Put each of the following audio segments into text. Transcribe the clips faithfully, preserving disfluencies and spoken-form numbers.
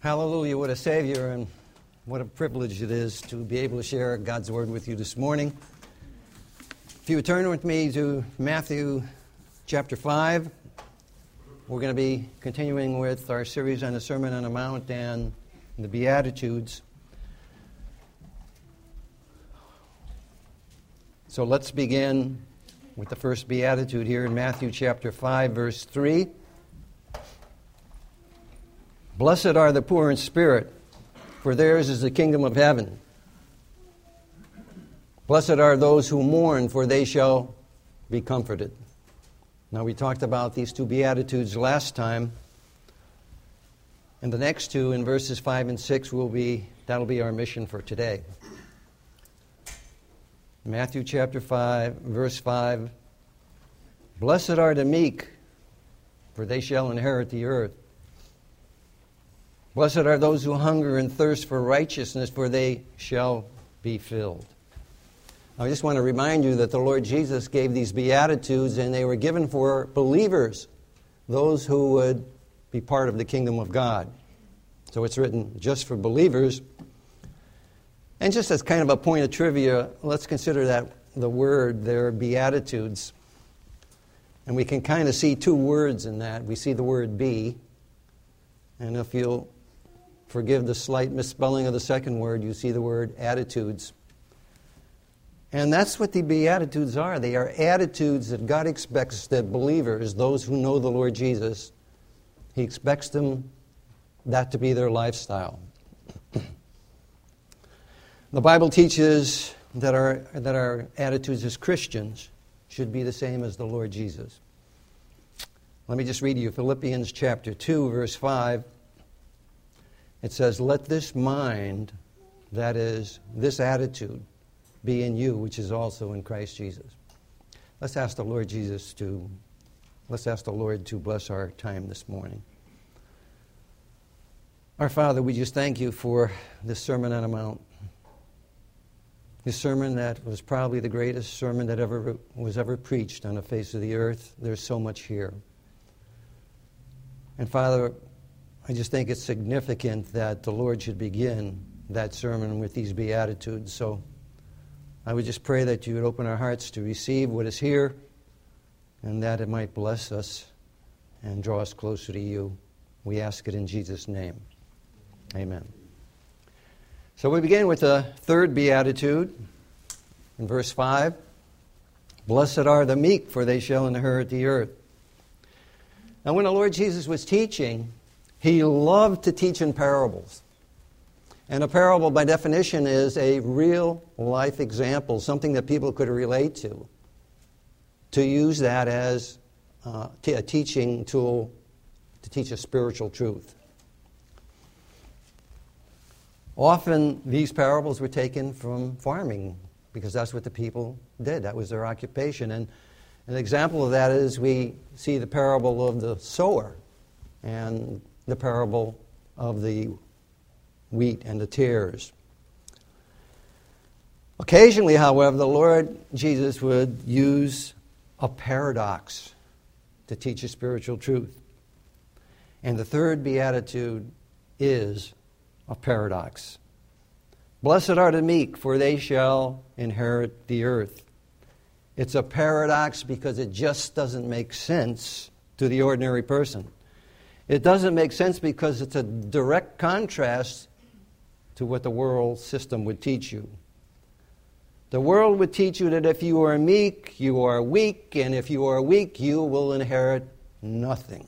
Hallelujah, what a Savior, and what a privilege it is to be able to share God's Word with you this morning. If you would turn with me to Matthew chapter five, we're going to be continuing with our series on the Sermon on the Mount and the Beatitudes. So let's begin with the first Beatitude here in Matthew chapter five, verse three. Blessed are the poor in spirit, for theirs is the kingdom of heaven. Blessed are those who mourn, for they shall be comforted. Now, we talked about these two Beatitudes last time. And the next two, in verses five and six, will be, that'll be our mission for today. Matthew chapter five, verse five. Blessed are the meek, for they shall inherit the earth. Blessed are those who hunger and thirst for righteousness, for they shall be filled. I just want to remind you that the Lord Jesus gave these Beatitudes, and they were given for believers, those who would be part of the kingdom of God. So it's written just for believers. And just as kind of a point of trivia, let's consider that the word there, Beatitudes. And we can kind of see two words in that. We see the word be, and if you'll forgive the slight misspelling of the second word, you see the word attitudes. And that's what the Beatitudes are. They are attitudes that God expects that believers, those who know the Lord Jesus, He expects them that to be their lifestyle. The Bible teaches that our, that our attitudes as Christians should be the same as the Lord Jesus. Let me just read you Philippians chapter two, verse five. It says, let this mind, that is, this attitude, be in you, which is also in Christ Jesus. Let's ask the Lord Jesus to, let's ask the Lord to bless our time this morning. Our Father, we just thank you for this Sermon on the Mount. This sermon that was probably the greatest sermon that ever was ever preached on the face of the earth. There's so much here. And Father, I just think it's significant that the Lord should begin that sermon with these Beatitudes. So I would just pray that you would open our hearts to receive what is here, and that it might bless us and draw us closer to you. We ask it in Jesus' name. Amen. So we begin with the third Beatitude in verse five. Blessed are the meek, for they shall inherit the earth. Now when the Lord Jesus was teaching, He loved to teach in parables. And a parable, by definition, is a real-life example, something that people could relate to, to use that as uh, t- a teaching tool to teach a spiritual truth. Often, these parables were taken from farming, because that's what the people did. That was their occupation. And an example of that is we see the parable of the sower and the parable of the wheat and the tares. Occasionally, however, the Lord Jesus would use a paradox to teach a spiritual truth. And the third Beatitude is a paradox. Blessed are the meek, for they shall inherit the earth. It's a paradox because it just doesn't make sense to the ordinary person. It doesn't make sense because it's a direct contrast to what the world system would teach you. The world would teach you that if you are meek, you are weak, and if you are weak, you will inherit nothing.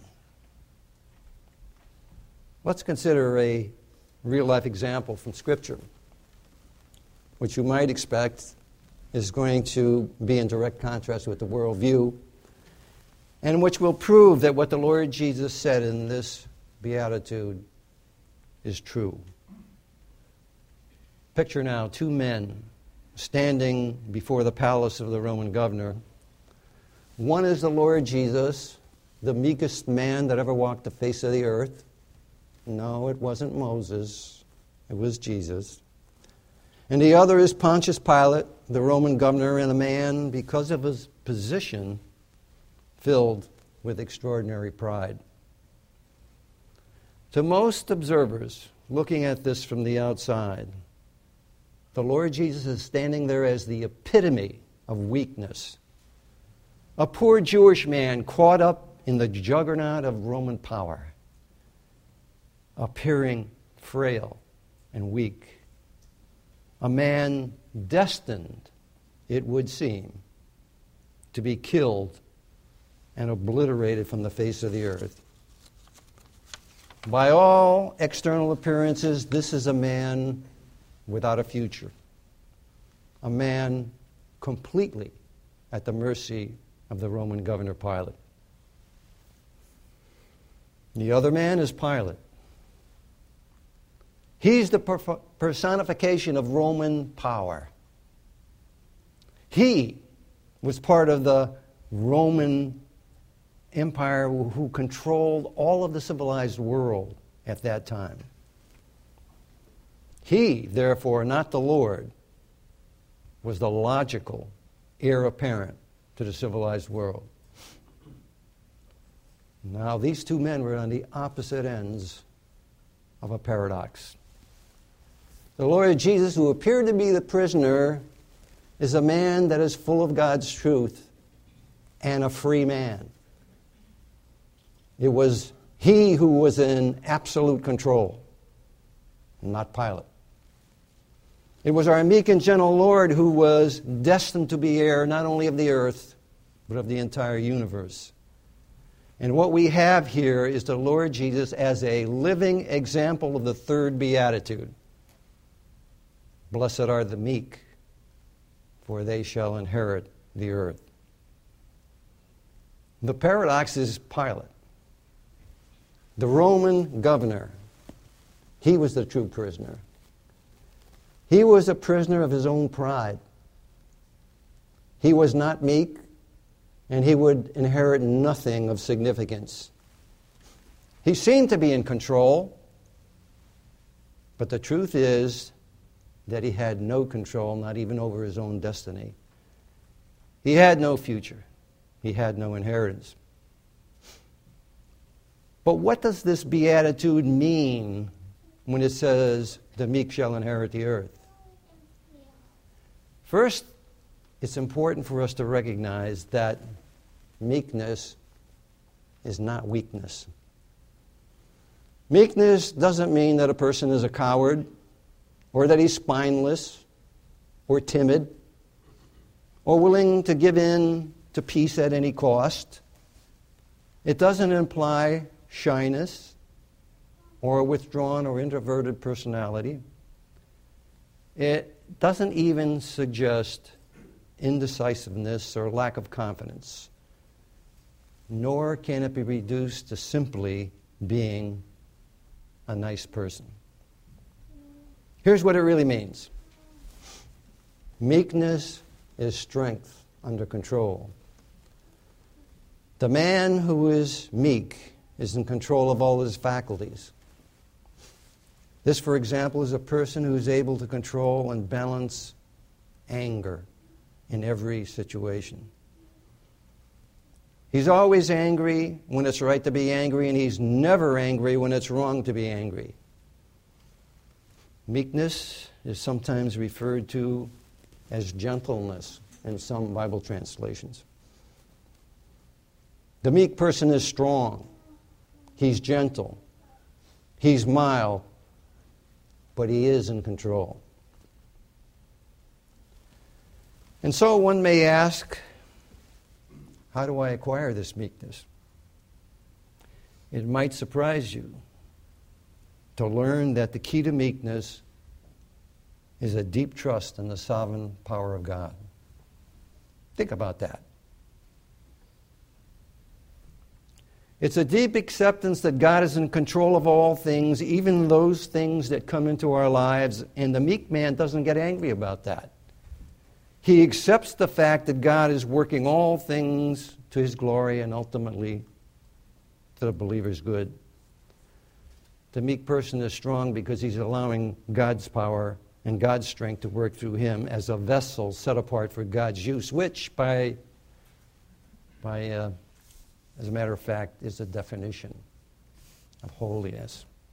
Let's consider a real-life example from Scripture, which you might expect is going to be in direct contrast with the world view, and which will prove that what the Lord Jesus said in this Beatitude is true. Picture now two men standing before the palace of the Roman governor. One is the Lord Jesus, the meekest man that ever walked the face of the earth. No, it wasn't Moses. It was Jesus. And the other is Pontius Pilate, the Roman governor, and a man, because of his position, filled with extraordinary pride. To most observers looking at this from the outside, the Lord Jesus is standing there as the epitome of weakness. A poor Jewish man caught up in the juggernaut of Roman power, appearing frail and weak. A man destined, it would seem, to be killed and obliterated from the face of the earth. By all external appearances, this is a man without a future. A man completely at the mercy of the Roman governor Pilate. The other man is Pilate. He's the per- personification of Roman power. He was part of the Roman Empire who controlled all of the civilized world at that time. He, therefore, not the Lord, was the logical heir apparent to the civilized world. Now, these two men were on the opposite ends of a paradox. The Lord Jesus, who appeared to be the prisoner, is a man that is full of God's truth and a free man. It was he who was in absolute control, not Pilate. It was our meek and gentle Lord who was destined to be heir not only of the earth, but of the entire universe. And what we have here is the Lord Jesus as a living example of the third beatitude. Blessed are the meek, for they shall inherit the earth. The paradox is Pilate. The Roman governor, he was the true prisoner. He was a prisoner of his own pride. He was not meek, and he would inherit nothing of significance. He seemed to be in control, but the truth is that he had no control, not even over his own destiny. He had no future. He had no inheritance. But what does this beatitude mean when it says, the meek shall inherit the earth? First, it's important for us to recognize that meekness is not weakness. Meekness doesn't mean that a person is a coward, or that he's spineless, or timid, or willing to give in to peace at any cost. It doesn't imply shyness, or a withdrawn or introverted personality. It doesn't even suggest indecisiveness or lack of confidence, nor can it be reduced to simply being a nice person. Here's what it really means. Meekness is strength under control. The man who is meek is in control of all his faculties. This, for example, is a person who is able to control and balance anger in every situation. He's always angry when it's right to be angry, and he's never angry when it's wrong to be angry. Meekness is sometimes referred to as gentleness in some Bible translations. The meek person is strong. He's gentle. He's mild. But he is in control. And so one may ask, how do I acquire this meekness? It might surprise you to learn that the key to meekness is a deep trust in the sovereign power of God. Think about that. It's a deep acceptance that God is in control of all things, even those things that come into our lives, and the meek man doesn't get angry about that. He accepts the fact that God is working all things to his glory and ultimately to the believer's good. The meek person is strong because he's allowing God's power and God's strength to work through him as a vessel set apart for God's use, which, by, by uh, as a matter of fact, is the definition of holiness.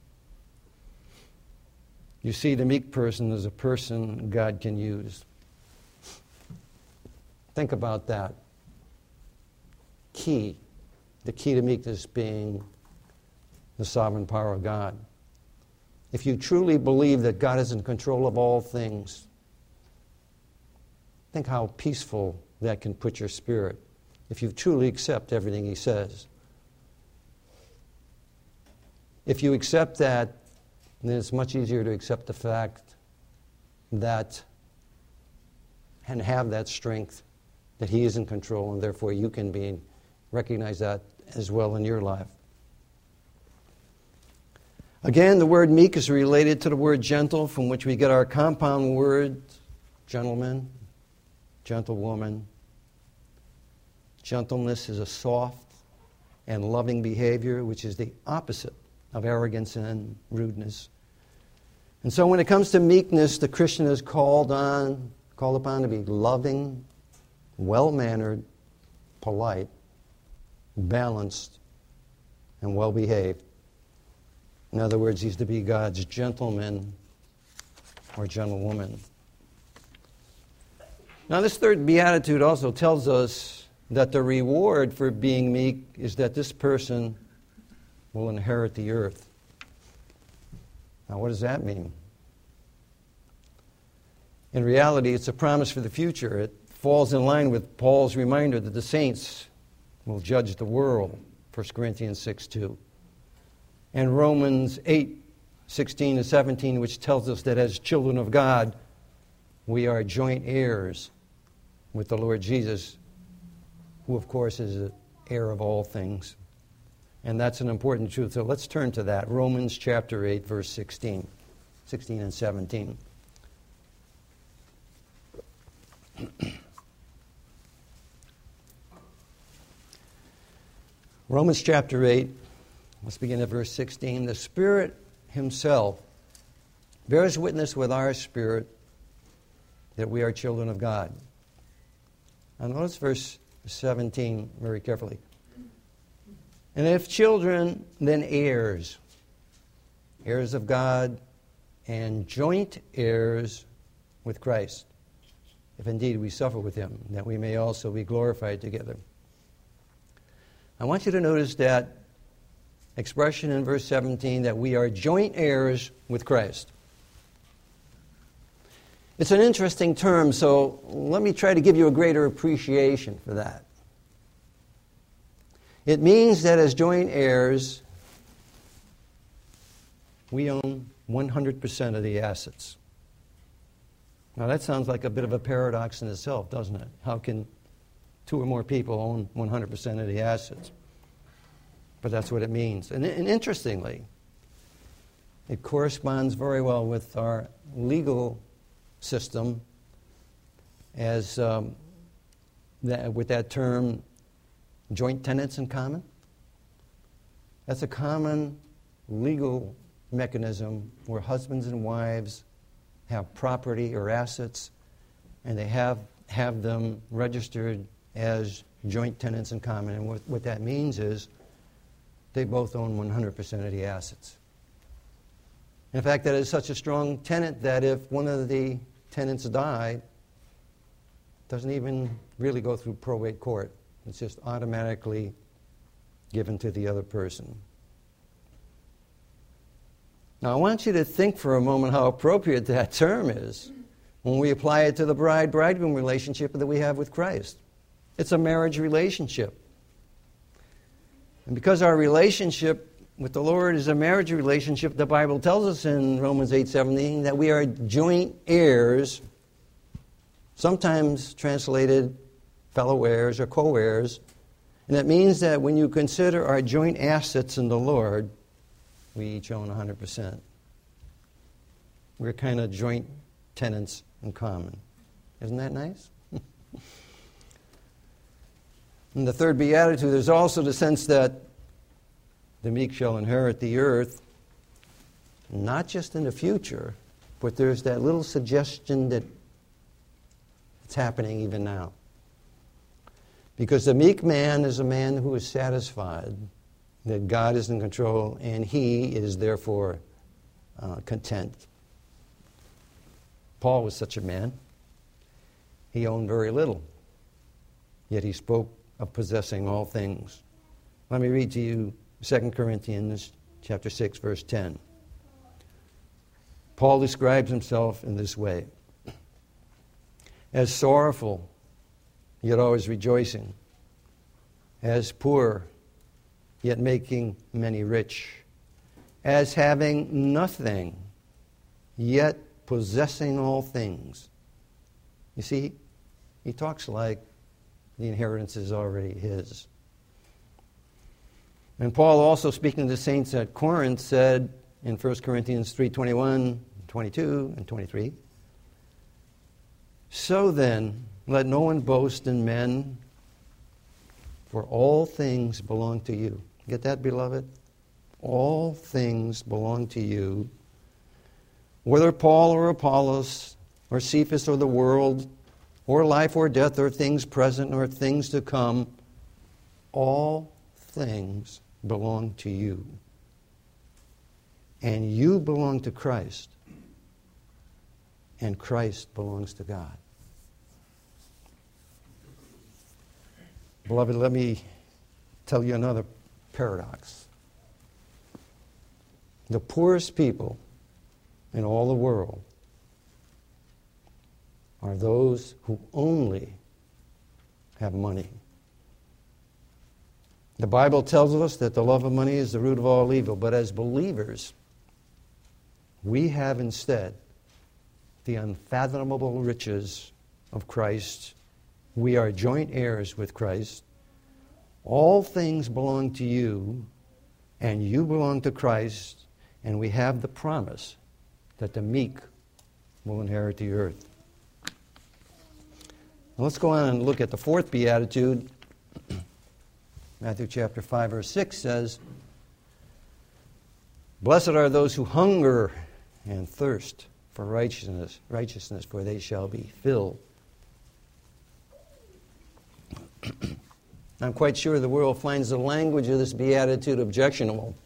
You see, the meek person is a person God can use. Think about that. Key. The key to meekness being the sovereign power of God. If you truly believe that God is in control of all things, think how peaceful that can put your spirit if you truly accept everything He says. If you accept that, then it's much easier to accept the fact that and have that strength that He is in control, and therefore you can be recognize that as well in your life. Again, the word meek is related to the word gentle, from which we get our compound word gentleman, gentlewoman. Gentleness is a soft and loving behavior, which is the opposite of arrogance and rudeness. And so when it comes to meekness, the Christian is called on, called upon to be loving, well-mannered, polite, balanced, and well-behaved. In other words, he's to be God's gentleman or gentlewoman. Now, this third beatitude also tells us that the reward for being meek is that this person will inherit the earth. Now, what does that mean? In reality, it's a promise for the future. It falls in line with Paul's reminder that the saints will judge the world, First Corinthians six two. And Romans eight sixteen to seventeen, which tells us that as children of God, we are joint heirs with the Lord Jesus, who, of course, is the heir of all things. And that's an important truth. So let's turn to that. Romans chapter eight, verse sixteen, sixteen and seventeen. Romans chapter eight, let's begin at verse sixteen. The Spirit Himself bears witness with our spirit that we are children of God. Now notice verse seventeen very carefully. And if children, then heirs, heirs of God, and joint heirs with Christ, if indeed we suffer with Him, that we may also be glorified together. I want you to notice that expression in verse seventeen that we are joint heirs with Christ. It's an interesting term, so let me try to give you a greater appreciation for that. It means that as joint heirs, we own one hundred percent of the assets. Now that sounds like a bit of a paradox in itself, doesn't it? How can two or more people own one hundred percent of the assets? But that's what it means. And, and interestingly, it corresponds very well with our legal system as um, that, with that term, joint tenants in common. That's a common legal mechanism where husbands and wives have property or assets, and they have have them registered as joint tenants in common. And what, what that means is they both own one hundred percent of the assets. In fact, that is such a strong tenet that if one of the tenants died, it doesn't even really go through probate court. It's just automatically given to the other person. Now, I want you to think for a moment how appropriate that term is when we apply it to the bride-bridegroom relationship that we have with Christ. It's a marriage relationship. And because our relationship with the Lord is a marriage relationship, the Bible tells us in Romans eight seventeen that we are joint heirs, sometimes translated fellow heirs or co-heirs. And that means that when you consider our joint assets in the Lord, we each own one hundred percent. We're kind of joint tenants in common. Isn't that nice? In the third beatitude, there's also the sense that the meek shall inherit the earth, not just in the future, but there's that little suggestion that it's happening even now. Because the meek man is a man who is satisfied that God is in control, and he is therefore uh, content. Paul was such a man. He owned very little, yet he spoke of possessing all things. Let me read to you Second Corinthians chapter six, verse ten. Paul describes himself in this way: as sorrowful, yet always rejoicing; as poor, yet making many rich; as having nothing, yet possessing all things. You see, he talks like the inheritance is already his. And Paul, also speaking to the saints at Corinth, said in First Corinthians three twenty-one, twenty-two, and twenty-three, "So then, let no one boast in men, for all things belong to you." Get that, beloved? All things belong to you. Whether Paul or Apollos or Cephas or the world or life or death or things present or things to come, all things belong to you. And you belong to Christ. And Christ belongs to God. Beloved, let me tell you another paradox. The poorest people in all the world are those who only have money. The Bible tells us that the love of money is the root of all evil, but as believers, we have instead the unfathomable riches of Christ. We are joint heirs with Christ. All things belong to you, and you belong to Christ, and we have the promise that the meek will inherit the earth. Now let's go on and look at the fourth beatitude. Matthew chapter five, verse six says, "Blessed are those who hunger and thirst for righteousness, righteousness, for they shall be filled." I'm quite sure the world finds the language of this beatitude objectionable.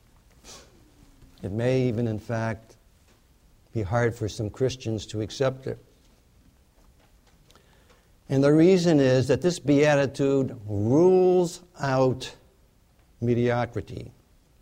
It may even, in fact, be hard for some Christians to accept it. And the reason is that this beatitude rules out mediocrity.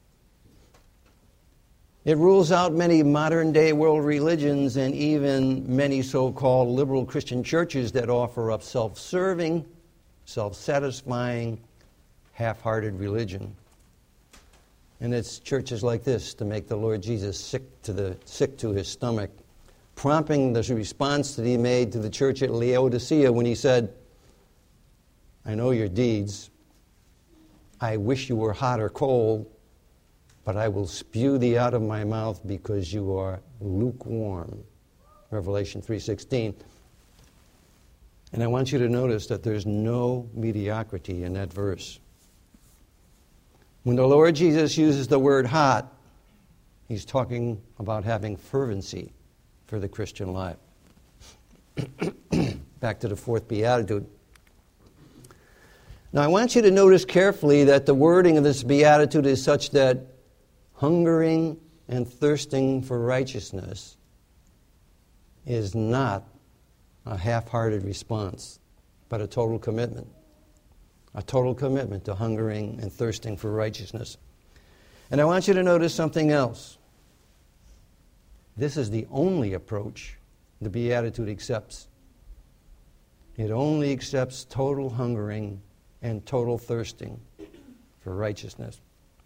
It rules out many modern-day world religions and even many so-called liberal Christian churches that offer up self-serving, self-satisfying, half-hearted religion. And it's churches like this to make the Lord Jesus sick to the sick to his stomach, prompting the response that he made to the church at Laodicea when he said, "I know your deeds. I wish you were hot or cold, but I will spew thee out of my mouth because you are lukewarm." Revelation three sixteen. And I want you to notice that there's no mediocrity in that verse. When the Lord Jesus uses the word hot, he's talking about having fervency for the Christian life. Back to the fourth beatitude. Now I want you to notice carefully that the wording of this beatitude is such that hungering and thirsting for righteousness is not a half-hearted response, but a total commitment. A total commitment to hungering and thirsting for righteousness. And I want you to notice something else. This is the only approach the Beatitude accepts. It only accepts total hungering and total thirsting for righteousness.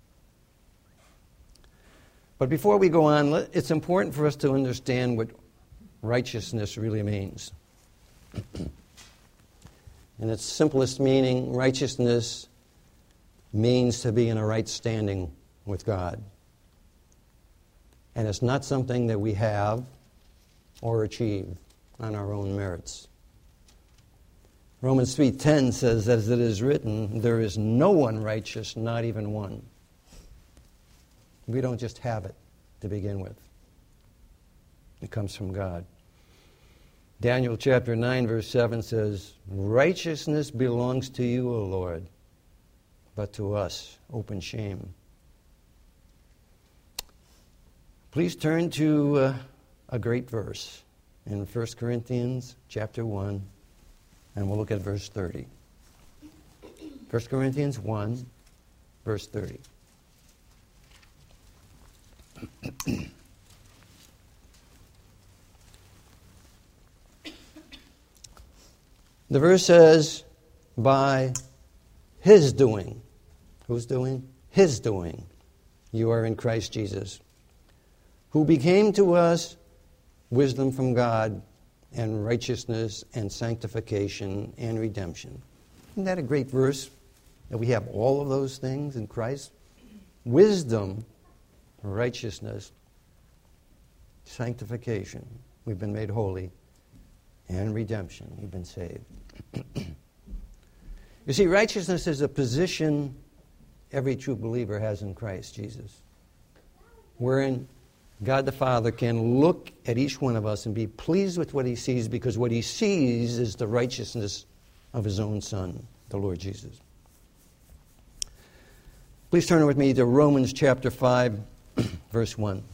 But before we go on, it's important for us to understand what righteousness really means. In its simplest meaning, righteousness means to be in a right standing with God. And it's not something that we have or achieve on our own merits. Romans three ten says, as it is written, there is no one righteous, not even one. We don't just have it to begin with. It comes from God. Daniel chapter nine, verse seven says, righteousness belongs to you, O Lord, but to us, open shame. Please turn to uh, a great verse, in First Corinthians chapter one, and we'll look at verse thirty. First Corinthians one, verse thirty. The verse says, by his doing. Who's doing? His doing. You are in Christ Jesus, who became to us wisdom from God and righteousness and sanctification and redemption. Isn't that a great verse? That we have all of those things in Christ? Wisdom, righteousness, sanctification. We've been made holy. And redemption. We've been saved. You see, righteousness is a position every true believer has in Christ Jesus, wherein God the Father can look at each one of us and be pleased with what he sees, because what he sees is the righteousness of his own Son, the Lord Jesus. Please turn with me to Romans chapter five, verse one.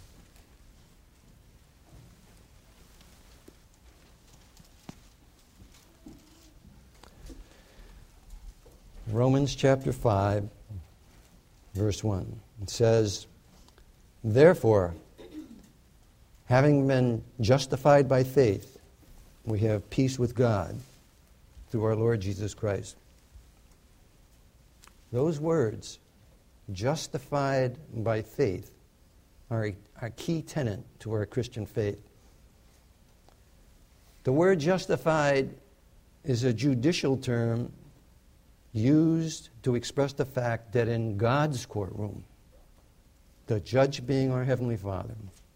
Romans chapter five, verse one. It says, therefore, having been justified by faith, we have peace with God through our Lord Jesus Christ. Those words, justified by faith, are a, a key tenet to our Christian faith. The word justified is a judicial term used to express the fact that in God's courtroom, the judge being our Heavenly Father,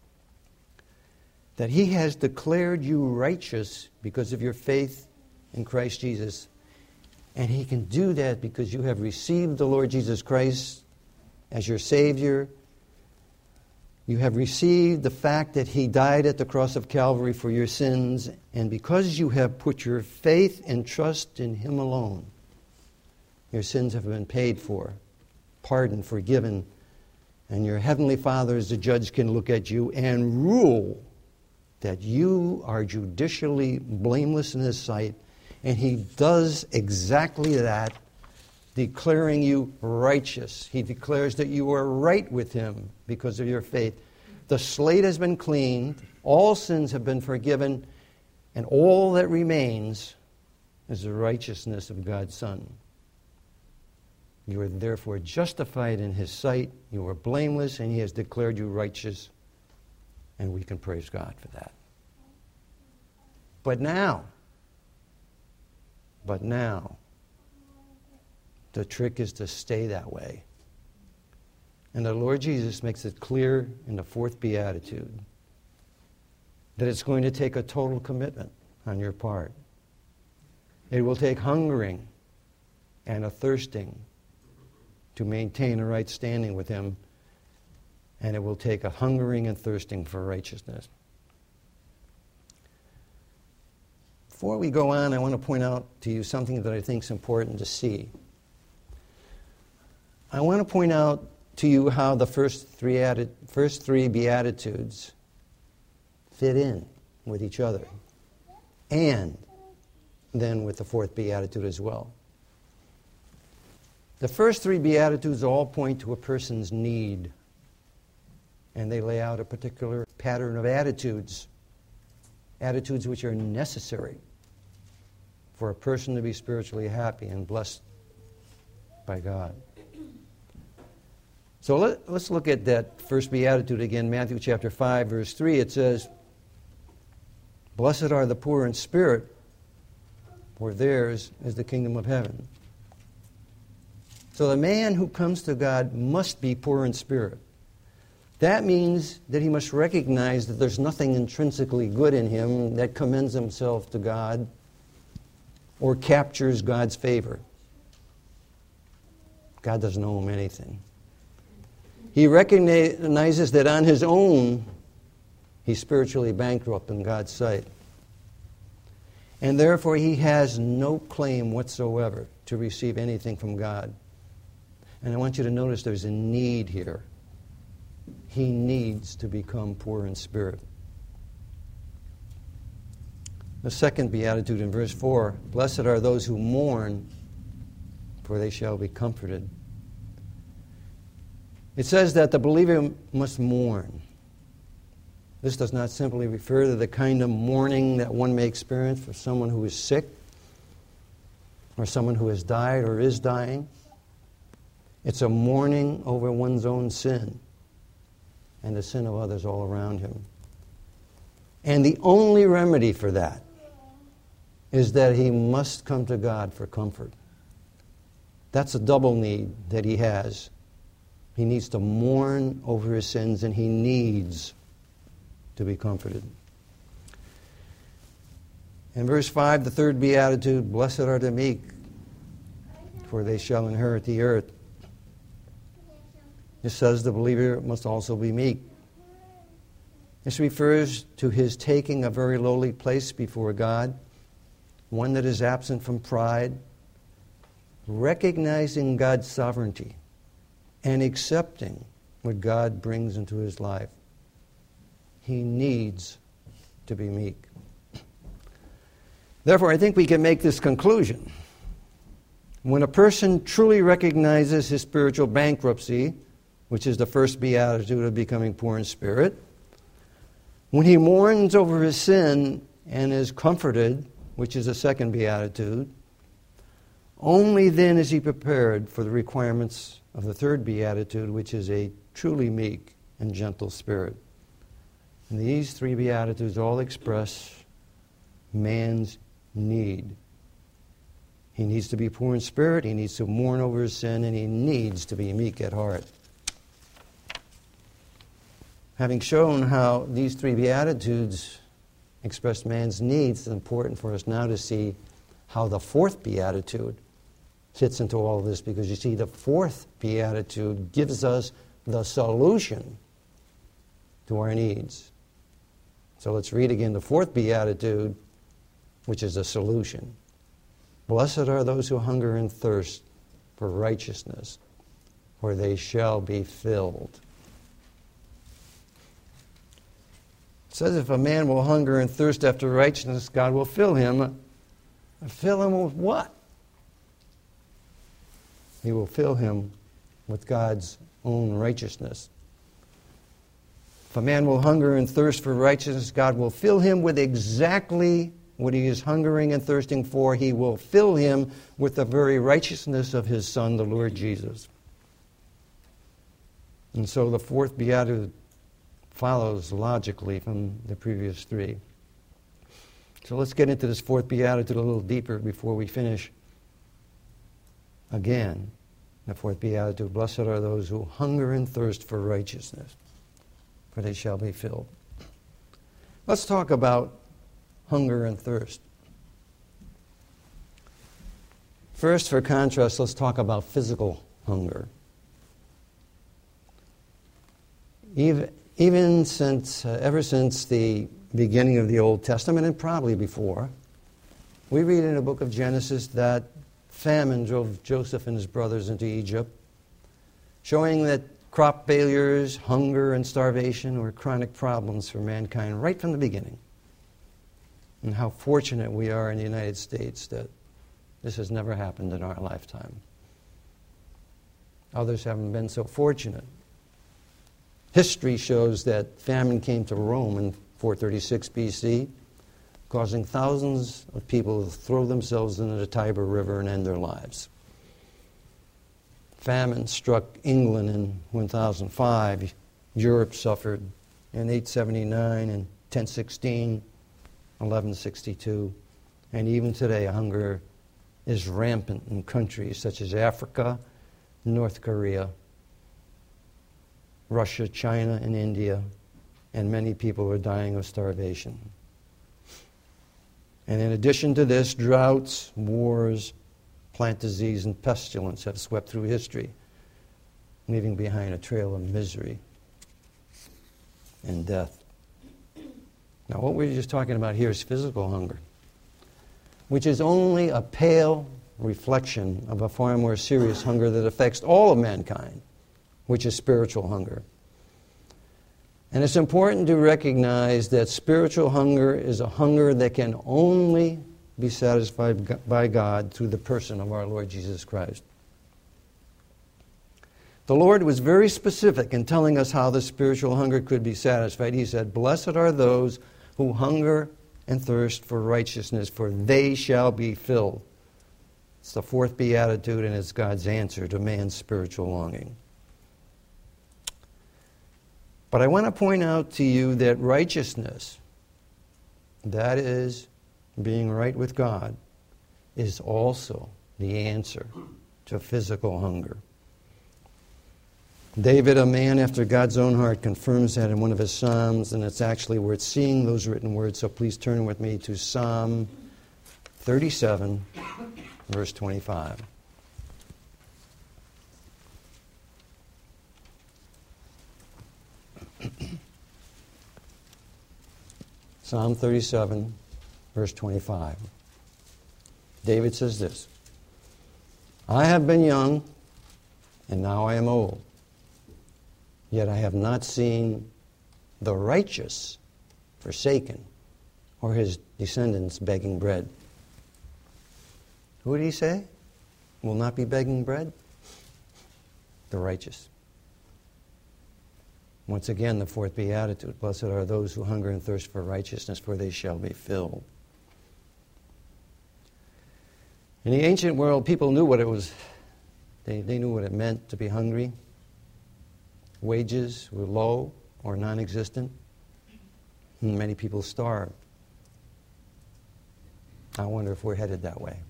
that he has declared you righteous because of your faith in Christ Jesus. And he can do that because you have received the Lord Jesus Christ as your Savior. You have received the fact that he died at the cross of Calvary for your sins. And because you have put your faith and trust in him alone, your sins have been paid for, pardoned, forgiven, and your Heavenly Father as the judge can look at you and rule that you are judicially blameless in his sight, and he does exactly that, declaring you righteous. He declares that you are right with him because of your faith. The slate has been cleaned, all sins have been forgiven, and all that remains is the righteousness of God's Son. You are therefore justified in his sight. You are blameless, and he has declared you righteous. And we can praise God for that. But now, but now, the trick is to stay that way. And the Lord Jesus makes it clear in the fourth beatitude that it's going to take a total commitment on your part. It will take hungering and a thirsting to maintain a right standing with him, and it will take a hungering and thirsting for righteousness. Before we go on, I want to point out to you something that I think is important to see. I want to point out to you how the first three, atti- first three Beatitudes fit in with each other, and then with the fourth Beatitude as well. The first three Beatitudes all point to a person's need, and they lay out a particular pattern of attitudes, attitudes which are necessary for a person to be spiritually happy and blessed by God. So let, let's look at that first Beatitude again, Matthew chapter five, verse three. It says, blessed are the poor in spirit, for theirs is the kingdom of heaven. So the man who comes to God must be poor in spirit. That means that he must recognize that there's nothing intrinsically good in him that commends himself to God or captures God's favor. God doesn't owe him anything. He recognizes that on his own, he's spiritually bankrupt in God's sight. And therefore, he has no claim whatsoever to receive anything from God. And I want you to notice there's a need here. He needs to become poor in spirit. The second beatitude in verse four, blessed are those who mourn, for they shall be comforted. It says that the believer must mourn. This does not simply refer to the kind of mourning that one may experience for someone who is sick, or someone who has died or is dying. It's a mourning over one's own sin and the sin of others all around him. And the only remedy for that is that he must come to God for comfort. That's a double need that he has. He needs to mourn over his sins, and he needs to be comforted. In verse five, the third beatitude, blessed are the meek, for they shall inherit the earth. This says the believer must also be meek. This refers to his taking a very lowly place before God, one that is absent from pride, recognizing God's sovereignty, and accepting what God brings into his life. He needs to be meek. Therefore, I think we can make this conclusion. When a person truly recognizes his spiritual bankruptcy, which is the first beatitude of becoming poor in spirit, when he mourns over his sin and is comforted, which is the second beatitude, only then is he prepared for the requirements of the third beatitude, which is a truly meek and gentle spirit. And these three beatitudes all express man's need. He needs to be poor in spirit, he needs to mourn over his sin, and he needs to be meek at heart. Having shown how these three beatitudes express man's needs, it's important for us now to see how the fourth beatitude fits into all of this, because you see, the fourth beatitude gives us the solution to our needs. So let's read again the fourth beatitude, which is a solution. Blessed are those who hunger and thirst for righteousness, for they shall be filled. It says if a man will hunger and thirst after righteousness, God will fill him. Fill him with what? He will fill him with God's own righteousness. If a man will hunger and thirst for righteousness, God will fill him with exactly what he is hungering and thirsting for. He will fill him with the very righteousness of his Son, the Lord Jesus. And so the fourth beatitude follows logically from the previous three. So let's get into this fourth beatitude a little deeper before we finish. Again, the fourth beatitude, blessed are those who hunger and thirst for righteousness, for they shall be filled. Let's talk about hunger and thirst. First, for contrast, let's talk about physical hunger. Even, even since, uh, ever since the beginning of the Old Testament, and probably before, we read in the book of Genesis that famine drove Joseph and his brothers into Egypt, showing that crop failures, hunger, and starvation were chronic problems for mankind right from the beginning. And how fortunate we are in the United States that this has never happened in our lifetime. Others haven't been so fortunate. History shows that famine came to Rome in four thirty-six B C, causing thousands of people to throw themselves into the Tiber River and end their lives. Famine struck England in one thousand five. Europe suffered in eight seventy-nine and ten sixteen, eleven sixty-two. And even today, hunger is rampant in countries such as Africa, North Korea, Russia, China, and India, and many people are dying of starvation. And in addition to this, droughts, wars, plant disease, and pestilence have swept through history, leaving behind a trail of misery and death. Now, what we're just talking about here is physical hunger, which is only a pale reflection of a far more serious hunger that affects all of mankind, which is spiritual hunger. And it's important to recognize that spiritual hunger is a hunger that can only be satisfied by God through the person of our Lord Jesus Christ. The Lord was very specific in telling us how the spiritual hunger could be satisfied. He said, "Blessed are those who hunger and thirst for righteousness, for they shall be filled." It's the fourth beatitude, and it's God's answer to man's spiritual longing. But I want to point out to you that righteousness, that is, being right with God, is also the answer to physical hunger. David, a man after God's own heart, confirms that in one of his Psalms, and it's actually worth seeing those written words, so please turn with me to Psalm thirty-seven, verse twenty-five. Psalm thirty-seven, verse twenty-five. David says this, "I have been young, and now I am old, yet I have not seen the righteous forsaken, or his descendants begging bread." Who did he say will not be begging bread? The righteous. Once again, the fourth beatitude, "Blessed are those who hunger and thirst for righteousness, for they shall be filled." In the ancient world, people knew what it was. They, they knew what it meant to be hungry. Wages were low or non-existent. And many people starved. I wonder if we're headed that way.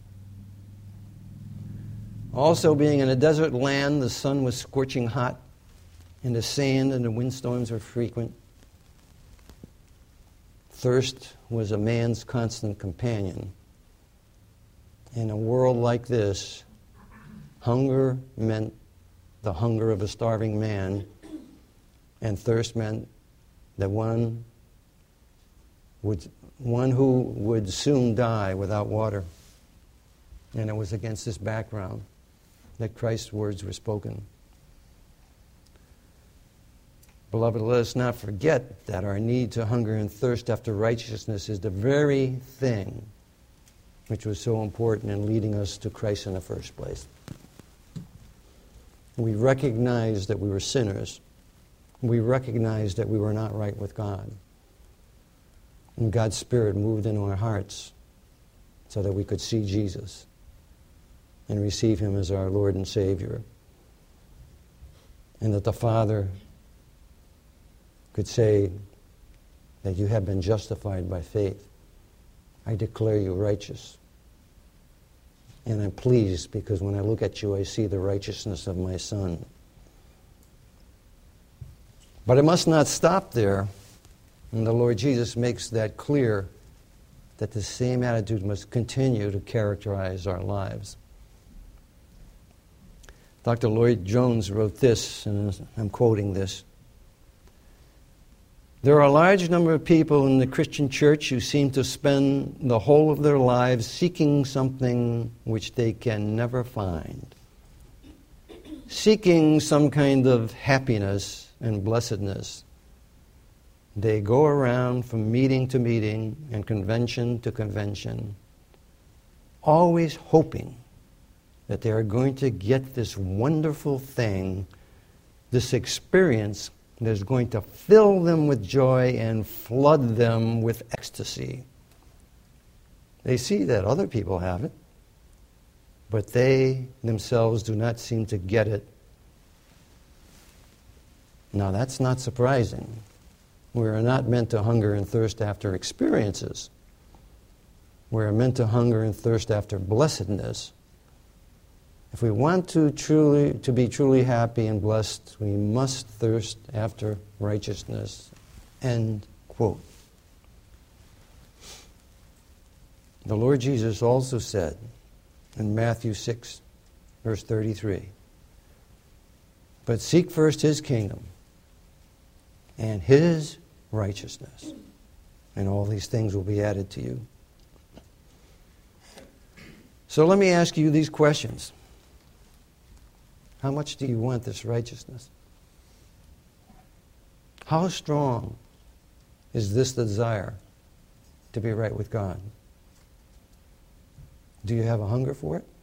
Also, being in a desert land, the sun was scorching hot, and the sand and the windstorms were frequent. Thirst was a man's constant companion. In a world like this, hunger meant the hunger of a starving man, and thirst meant that one would, one who would soon die without water. And it was against this background that Christ's words were spoken. Beloved, let us not forget that our need to hunger and thirst after righteousness is the very thing which was so important in leading us to Christ in the first place. We recognized that we were sinners. We recognized that we were not right with God. And God's Spirit moved into our hearts so that we could see Jesus and receive Him as our Lord and Savior. And that the Father could say that you have been justified by faith. I declare you righteous. And I'm pleased because when I look at you, I see the righteousness of my Son. But it must not stop there. And the Lord Jesus makes that clear, that the same attitude must continue to characterize our lives. Doctor Lloyd Jones wrote this, and I'm quoting this. "There are a large number of people in the Christian church who seem to spend the whole of their lives seeking something which they can never find, seeking some kind of happiness and blessedness. They go around from meeting to meeting and convention to convention, always hoping that they are going to get this wonderful thing, this experience that is going to fill them with joy and flood them with ecstasy. They see that other people have it, but they themselves do not seem to get it. Now, that's not surprising. We are not meant to hunger and thirst after experiences. We are meant to hunger and thirst after blessedness. If we want to truly to be truly happy and blessed, we must thirst after righteousness. End quote. The Lord Jesus also said in Matthew six, verse thirty-three, "But seek first His kingdom and His righteousness, and all these things will be added to you." So let me ask you these questions. How much do you want this righteousness? How strong is this desire to be right with God? Do you have a hunger for it?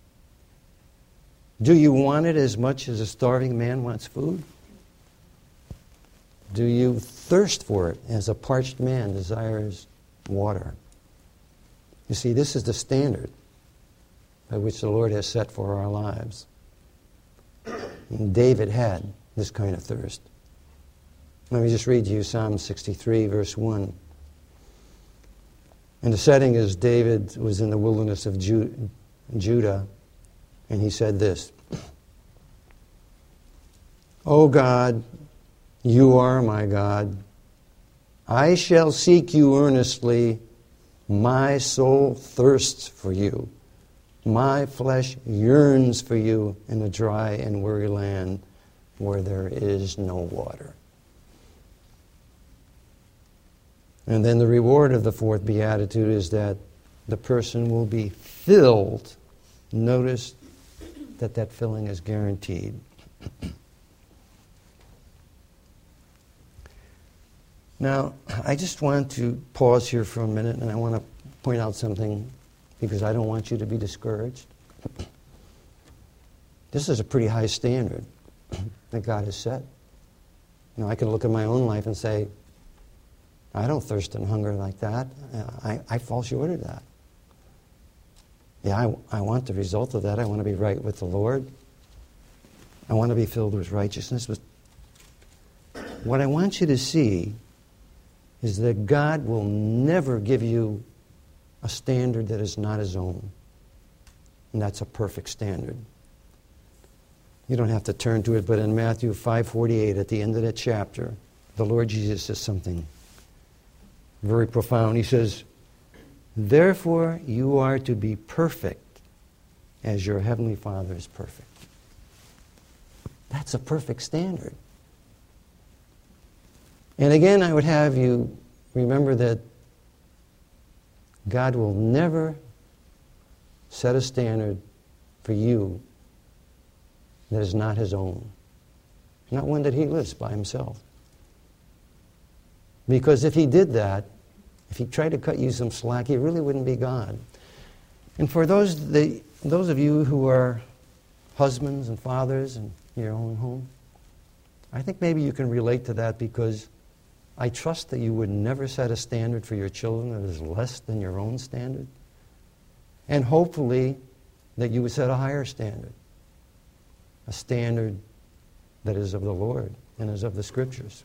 Do you want it as much as a starving man wants food? Do you thirst for it as a parched man desires water? You see, this is the standard by which the Lord has set for our lives. And David had this kind of thirst. Let me just read to you Psalm sixty-three, verse one. And the setting is David was in the wilderness of Ju- Judah, and he said this, O God, you are my God. I shall seek you earnestly. My soul thirsts for you. My flesh yearns for you in a dry and weary land where there is no water. And then the reward of the fourth beatitude is that the person will be filled. Notice that that filling is guaranteed. Now, I just want to pause here for a minute, and I want to point out something because I don't want you to be discouraged. This is a pretty high standard that God has set. You know, I can look at my own life and say, I don't thirst and hunger like that. I, I fall short of that. Yeah, I, I want the result of that. I want to be right with the Lord. I want to be filled with righteousness. But what I want you to see is that God will never give you a standard that is not His own. And that's a perfect standard. You don't have to turn to it, but in Matthew five forty-eight, at the end of that chapter, the Lord Jesus says something very profound. He says, therefore you are to be perfect as your heavenly Father is perfect. That's a perfect standard. And again, I would have you remember that God will never set a standard for you that is not His own. Not one that He lives by Himself. Because if He did that, if He tried to cut you some slack, He really wouldn't be God. And for those, the, those of you who are husbands and fathers in your own home, I think maybe you can relate to that because I trust that you would never set a standard for your children that is less than your own standard. And hopefully that you would set a higher standard. A standard that is of the Lord and is of the Scriptures.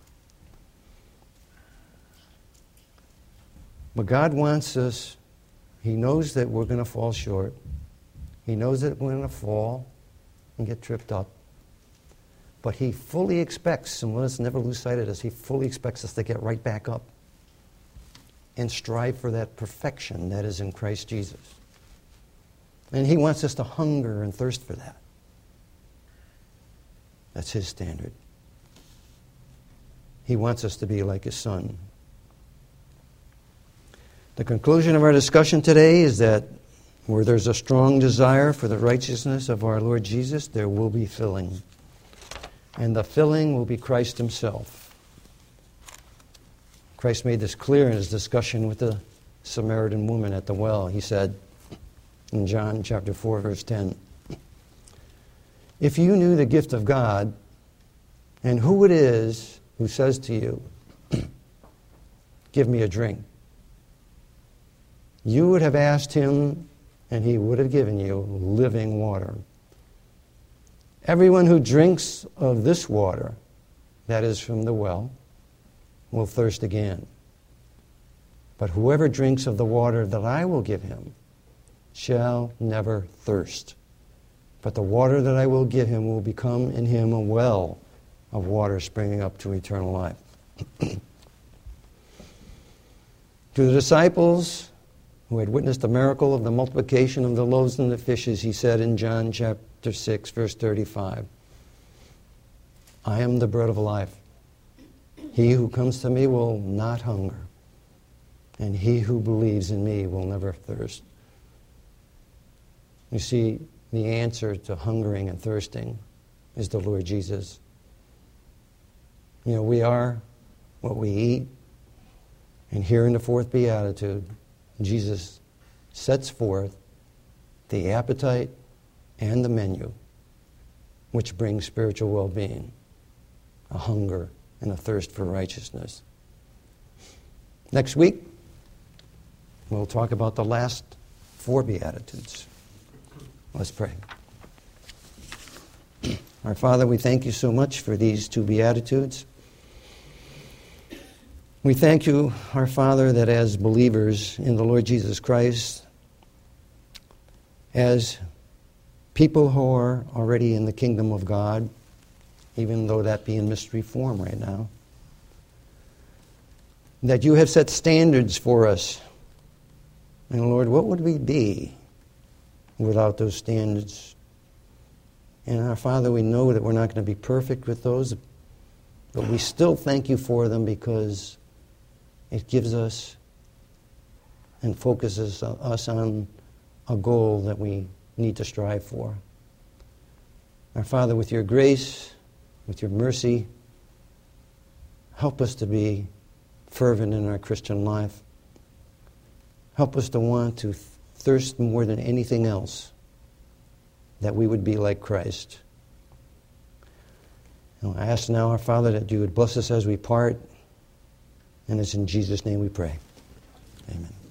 But God wants us, He knows that we're going to fall short. He knows that we're going to fall and get tripped up. But He fully expects, and let us never lose sight of this, He fully expects us to get right back up and strive for that perfection that is in Christ Jesus. And He wants us to hunger and thirst for that. That's His standard. He wants us to be like His Son. The conclusion of our discussion today is that where there's a strong desire for the righteousness of our Lord Jesus, there will be filling. And the filling will be Christ Himself. Christ made this clear in His discussion with the Samaritan woman at the well. He said in John chapter four, verse ten, if you knew the gift of God and who it is who says to you, give me a drink, you would have asked Him and He would have given you living water. Everyone who drinks of this water, that is from the well, will thirst again. But whoever drinks of the water that I will give him shall never thirst. But the water that I will give him will become in him a well of water springing up to eternal life. To the disciples who had witnessed the miracle of the multiplication of the loaves and the fishes, He said in John chapter six, verse thirty-five, I am the bread of life. He who comes to me will not hunger, and he who believes in me will never thirst. You see, the answer to hungering and thirsting is the Lord Jesus. You know, we are what we eat. And here in the fourth beatitude, Jesus sets forth the appetite and the menu, which brings spiritual well-being, a hunger and a thirst for righteousness. Next week, we'll talk about the last four beatitudes. Let's pray. Our Father, we thank you so much for these two beatitudes. We thank you, our Father, that as believers in the Lord Jesus Christ, as people who are already in the kingdom of God, even though that be in mystery form right now, that you have set standards for us. And Lord, what would we be without those standards? And our Father, we know that we're not going to be perfect with those, but we still thank you for them because it gives us and focuses us on a goal that we need to strive for. Our Father, with your grace, with your mercy, help us to be fervent in our Christian life. Help us to want to thirst more than anything else that we would be like Christ. And I ask now, our Father, that you would bless us as we part, and it's in Jesus' name we pray. Amen.